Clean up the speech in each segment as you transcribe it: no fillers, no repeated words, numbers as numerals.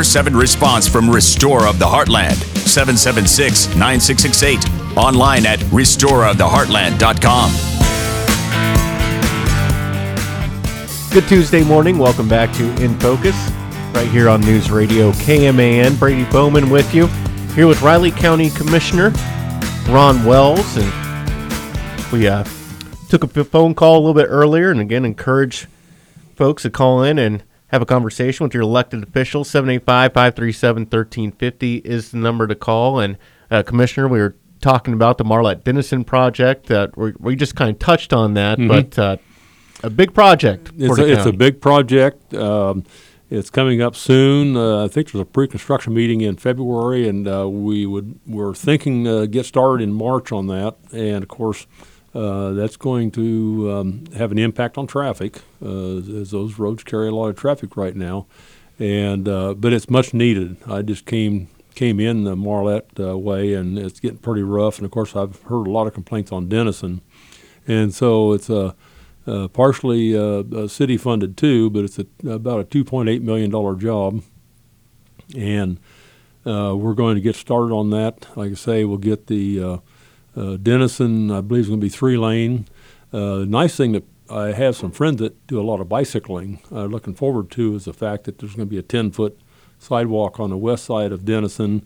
24/7 response from Restore of the Heartland. 776-9668. Online at restoreoftheheartland.com. Good Tuesday morning. Welcome back to In Focus, right here on News Radio KMAN. Brady Bowman with you, here with Riley County Commissioner Ron Wells. And we took a phone call a little bit earlier, and again, encourage folks to call in and have a conversation with your elected officials. 785-537-1350 is the number to call. And Commissioner, we were talking about the Marlette Denison project. We just kind of touched on that, but a big project. It's a big project. It's coming up soon. I think there's a pre-construction meeting in February, and we're thinking get started in March on that. And of course, that's going to have an impact on traffic, as those roads carry a lot of traffic right now. And but it's much needed. I just came in the Marlette way, and it's getting pretty rough. And of course, I've heard a lot of complaints on Denison, and so it's partially city funded too, but it's about a $2.8 million job, and we're going to get started on that. Like I say, we'll get the Denison, I believe, is going to be 3-lane. Nice thing that I have some friends that do a lot of bicycling. Looking forward to is the fact that there's going to be a 10-foot sidewalk on the west side of Denison,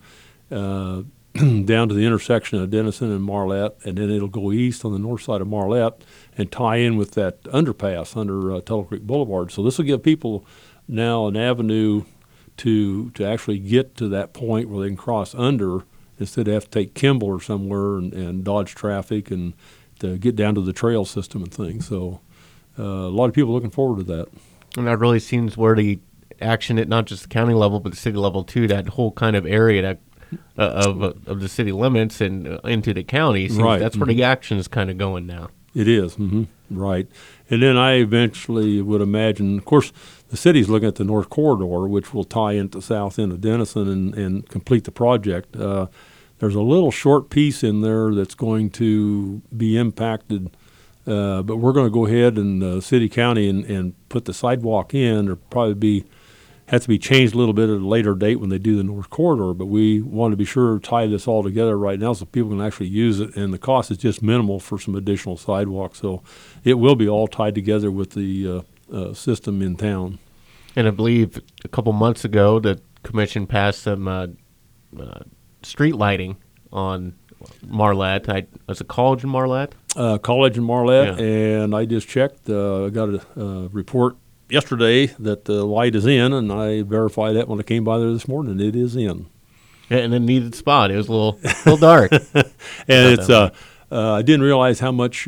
down to the intersection of Denison and Marlette, and then it'll go east on the north side of Marlette and tie in with that underpass under Tuttle Creek Boulevard. So this will give people now an avenue to actually get to that point where they can cross under instead of have to take Kimball or somewhere and dodge traffic and to get down to the trail system and things. So a lot of people looking forward to that. And that really seems where the action at not just the county level but the city level too, that whole kind of area that of the city limits and into the county. Right. That's where the action is kind of going now. It is, right. And then I eventually would imagine, of course, the city's looking at the North Corridor, which will tie into the south end of Denison and complete the project. There's a little short piece in there that's going to be impacted, but we're going to go ahead and city, county, and put the sidewalk in. There'll probably have to be changed a little bit at a later date when they do the North Corridor, but we want to be sure to tie this all together right now so people can actually use it, and the cost is just minimal for some additional sidewalks. So it will be all tied together with the system in town. And I believe a couple months ago the commission passed some street lighting on Marlette. Was it College in Marlette? College in Marlette, yeah. And I just checked. I got a report yesterday that the light is in, and I verified that when I came by there this morning. It is in. Yeah, and it needed spot. It was a little dark. And it's I didn't realize how much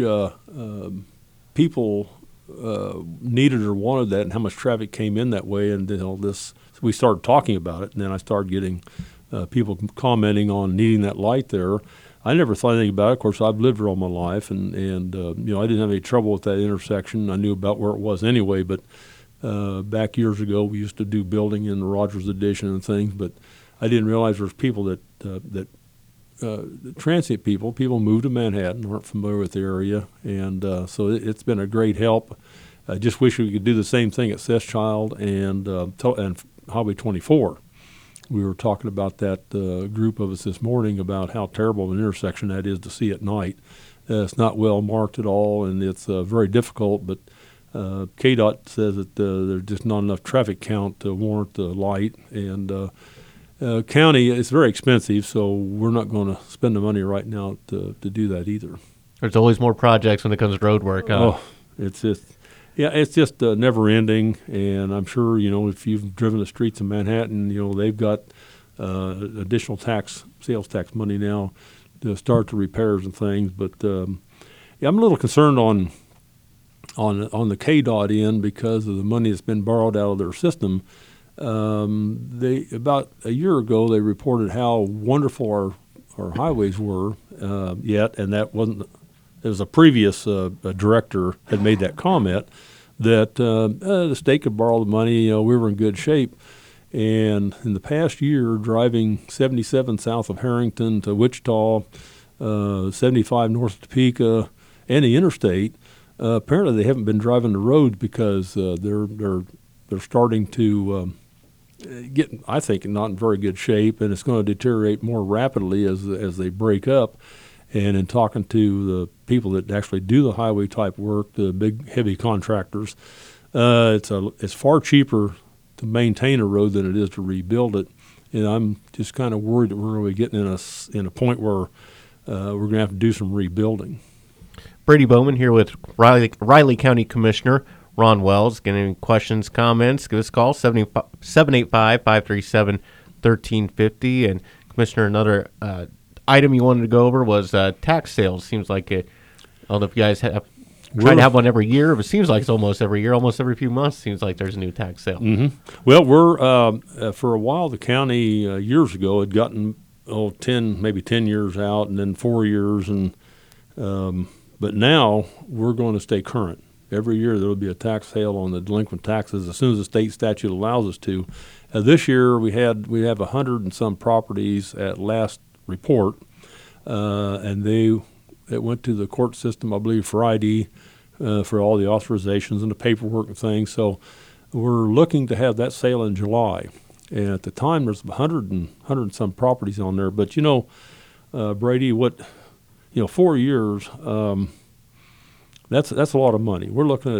people needed or wanted that, and how much traffic came in that way. And we started talking about it, and then I started getting people commenting on needing that light there. I never thought anything about it. Of course, I've lived here all my life, and I didn't have any trouble with that intersection. I knew about where it was anyway, but back years ago, we used to do building in the Rogers Addition and things, but I didn't realize there's people that transient people move to Manhattan, aren't familiar with the area, and so it's been a great help. I just wish we could do the same thing at Seschild and Highway 24. We were talking about that group of us this morning about how terrible of an intersection that is to see at night. It's not well marked at all, and it's very difficult, but KDOT says that there's just not enough traffic count to warrant the light, and county, it's very expensive, so we're not going to spend the money right now to do that either. There's always more projects when it comes to road work. Oh, it's just never ending, and I'm sure, if you've driven the streets of Manhattan, they've got additional sales tax money now to start the repairs and things. But I'm a little concerned on the KDOT end because of the money that's been borrowed out of their system. They about a year ago they reported how wonderful our highways were and that wasn't. It was a previous director had made that comment that the state could borrow the money. We were in good shape. And in the past year, driving 77 south of Harrington to Wichita, 75 north of Topeka, and the interstate, apparently they haven't been driving the roads because they're starting to getting, I think, not in very good shape, and it's going to deteriorate more rapidly as they break up. And in talking to the people that actually do the highway type work, the big heavy contractors, it's far cheaper to maintain a road than it is to rebuild it. And I'm just kind of worried that we're going to be getting in a point where we're going to have to do some rebuilding. Brady Bowman here with Riley County Commissioner Ron Wells. Get any questions, comments, give us a call, 785-537-1350. And Commissioner, another item you wanted to go over was tax sales. Seems like I don't know if you guys try to have one every year, but it seems like it's almost every year, almost every few months. Seems like there's a new tax sale. Mm-hmm. Well, we're for a while the county years ago had gotten 10 years out, and then 4 years, and but now we're going to stay current. Every year there will be a tax sale on the delinquent taxes as soon as the state statute allows us to. This year we have 100 and some properties at last report, and it went to the court system, I believe, Friday for all the authorizations and the paperwork and things. So we're looking to have that sale in July. And at the time, there's 100 and some properties on there. But Brady, 4 years, that's a lot of money. We're looking at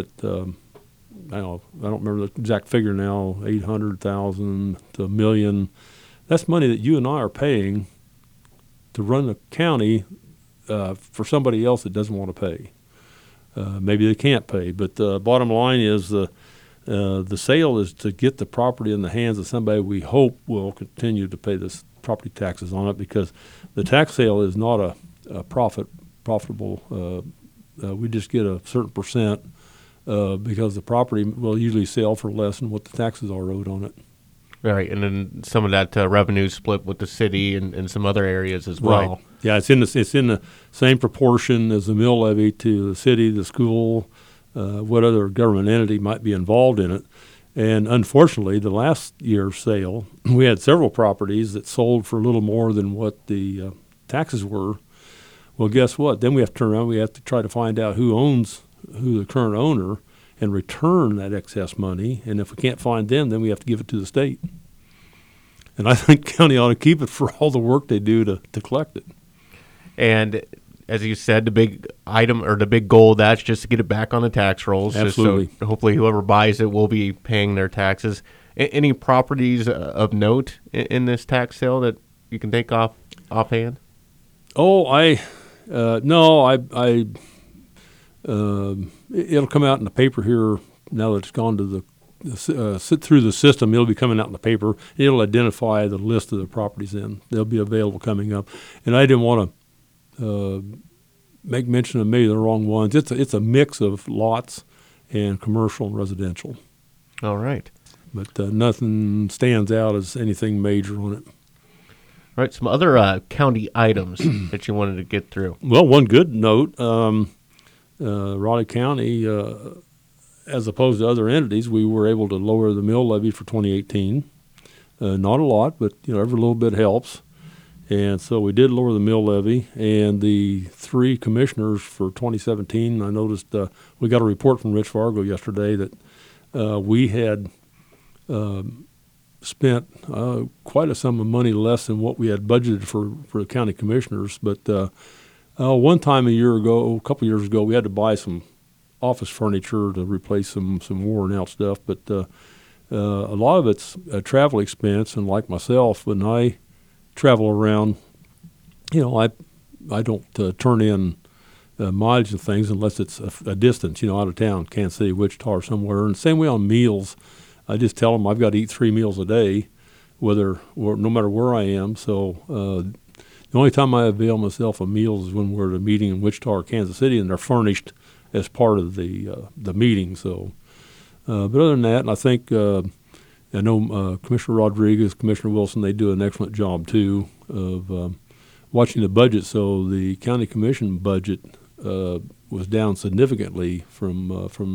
I don't remember the exact figure now, 800,000 to $1 million. That's money that you and I are paying to run the county for somebody else that doesn't want to pay. Maybe they can't pay, but the bottom line is the sale is to get the property in the hands of somebody we hope will continue to pay this property taxes on it, because the tax sale is not a profitable. We just get a certain percent because the property will usually sell for less than what the taxes are owed on it. Right, and then some of that revenue split with the city and some other areas as well. Right. Yeah, it's in the same proportion as the mill levy to the city, the school, what other government entity might be involved in it. And unfortunately, the last year's sale, we had several properties that sold for a little more than what the taxes were. Well, guess what? Then we have to turn around. We have to try to find out who the current owner, and return that excess money. And if we can't find them, then we have to give it to the state. And I think county ought to keep it for all the work they do to collect it. And as you said, the big item or the big goal, that's just to get it back on the tax rolls. Absolutely. Just so hopefully whoever buys it will be paying their taxes. Any properties of note in this tax sale that you can think offhand? Oh, it'll come out in the paper here now that it's gone to sit through the system. It'll be coming out in the paper. It'll identify the list of the properties in. They'll be available coming up. And I didn't want to make mention of maybe the wrong ones. It's a mix of lots and commercial and residential. All right. But nothing stands out as anything major on it. All right, some other county items that you wanted to get through. Well, one good note, Raleigh County, as opposed to other entities, we were able to lower the mill levy for 2018. Not a lot, but every little bit helps. And so we did lower the mill levy. And the 3 commissioners for 2017, I noticed we got a report from Rich Fargo yesterday that we had spent quite a sum of money less than what we had budgeted for the county commissioners. But one time a couple years ago, we had to buy some office furniture to replace some worn out stuff. But a lot of it's a travel expense, and like myself, when I travel around, I don't turn in mileage and things unless it's a distance, out of town, Kansas City, Wichita, or somewhere. And same way on meals. I just tell them I've got to eat 3 meals a day, no matter where I am. So the only time I avail myself of meals is when we're at a meeting in Wichita or Kansas City, and they're furnished as part of the meeting. So, but other than that, I think I know Commissioner Rodriguez, Commissioner Wilson, they do an excellent job too of watching the budget. So the county commission budget was down significantly from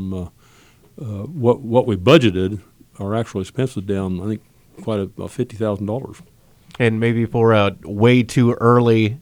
what we budgeted. Our actual expense was down, I think, quite about $50,000. And maybe for a way too early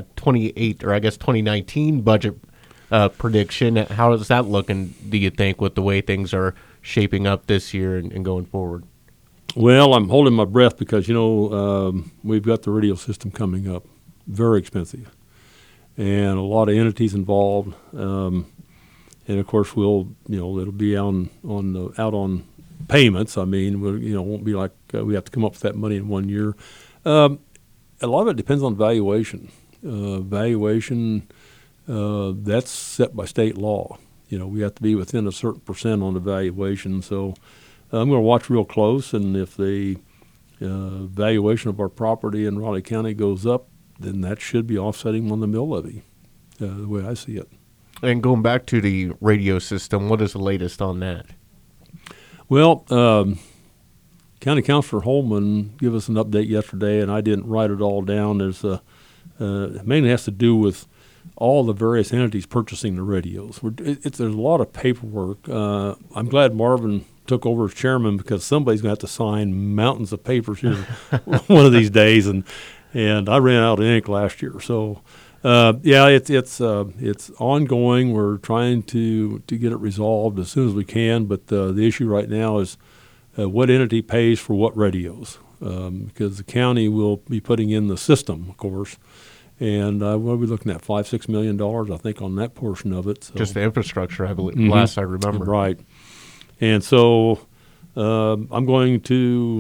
2019 budget prediction, how is that looking, do you think, with the way things are shaping up this year and going forward? Well, I'm holding my breath because, we've got the radio system coming up. Very expensive. And a lot of entities involved. And, of course, it'll be out on payments. I mean, it won't be like we have to come up with that money in 1 year. A lot of it depends on valuation. That's set by state law. We have to be within a certain percent on the valuation. So I'm going to watch real close, and if the valuation of our property in Raleigh County goes up, then that should be offsetting on the mill levy, the way I see it. And going back to the radio system, what is the latest on that? Well, County Councilor Holman gave us an update yesterday, and I didn't write it all down. It mainly has to do with all the various entities purchasing the radios. There's a lot of paperwork. I'm glad Marvin took over as chairman because somebody's going to have to sign mountains of papers here one of these days, and I ran out of ink last year. So, it's ongoing. We're trying to get it resolved as soon as we can, but the issue right now is what entity pays for what radios, because the county will be putting in the system, of course. And what are we looking at? $5-6 million, I think, on that portion of it. So. Just the infrastructure, I believe, last I remember. Right. And so I'm going to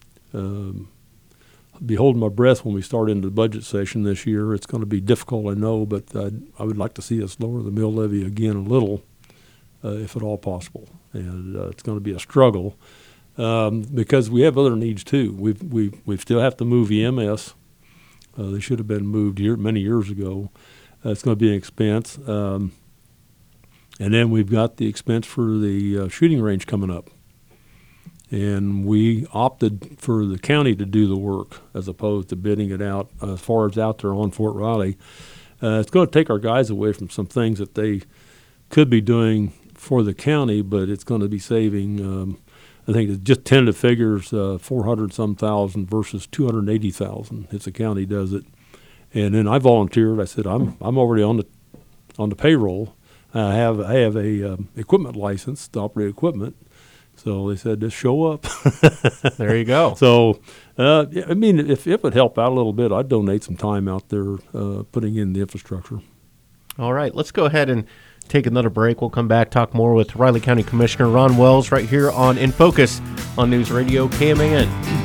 be holding my breath when we start into the budget session this year. It's going to be difficult, I know, but I would like to see us lower the mill levy again a little, if at all possible. And it's going to be a struggle because we have other needs too. We still have to move EMS. They should have been moved many years ago. It's going to be an expense. And then we've got the expense for the shooting range coming up. And we opted for the county to do the work as opposed to bidding it out as far as out there on Fort Riley. It's going to take our guys away from some things that they could be doing for the county, but it's going to be saving I think it's just tentative figures, 400-some thousand versus 280,000 if the county does it. And then I volunteered. I said, I'm already on the payroll. I have a equipment license to operate equipment. So they said, just show up. There you go. So, I mean, if it would help out a little bit, I'd donate some time out there putting in the infrastructure. All right, let's go ahead and take another break. We'll come back, talk more with Riley County Commissioner Ron Wells right here on In Focus on News Radio KMAN.